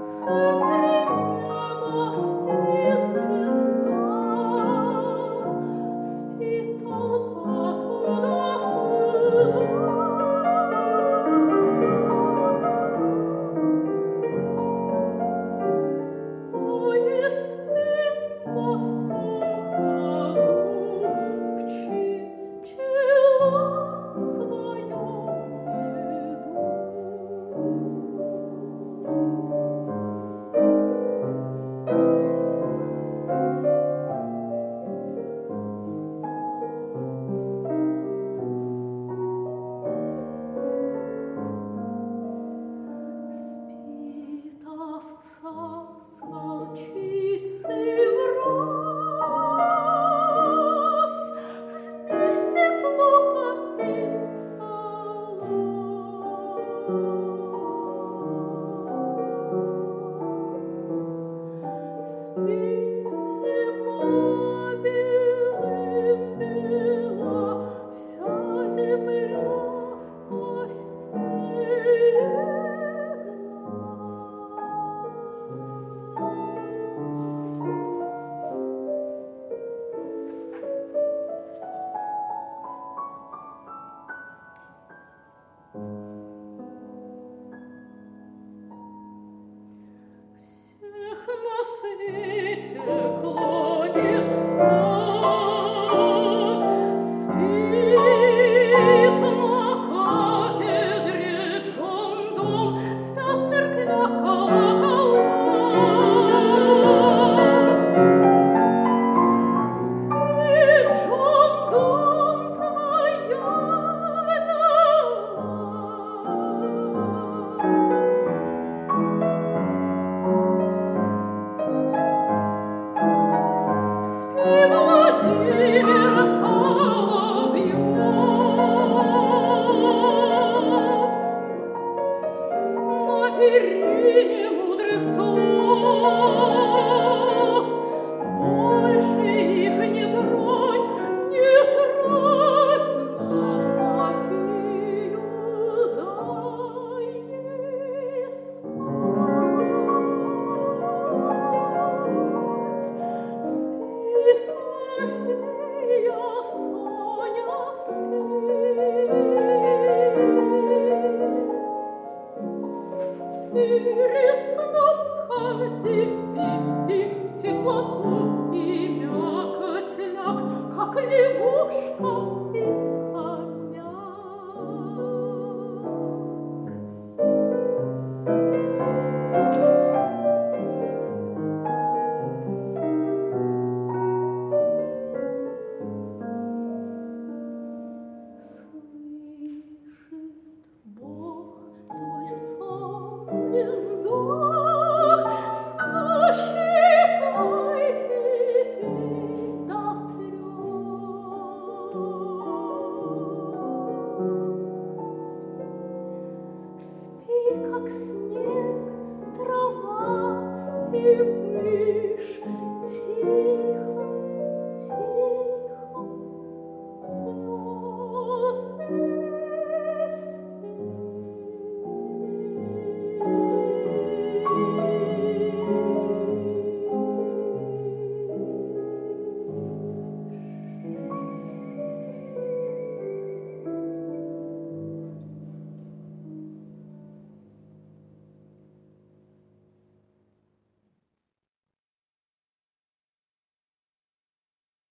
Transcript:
центре неба спит звезда, спит толпа туда-сюда. Ой, и спит на всем ходу пчела свою меду. Спит овца с волчицей врозь, вместе плохо им спалось. Спит зима белым бела, вся земля в постель легла. Всех на свете клонит в сон, спит на кафедре Джон Дон, спят в церквях колокола. Спит Джон Дон, твоя взяла. Спи, Владимир Соловьев, на перине мудрых слов. Больше их не тронь, на Софию дай ей спать. Спи, София, Соня, спи. Перед сном сходи, пи-пи, в теплоту и мякоть ляг, как лягушка и хомяк. Слышит Бог твой сон и вздох, сосчитай теперь до 3. Спи, как снег, трава и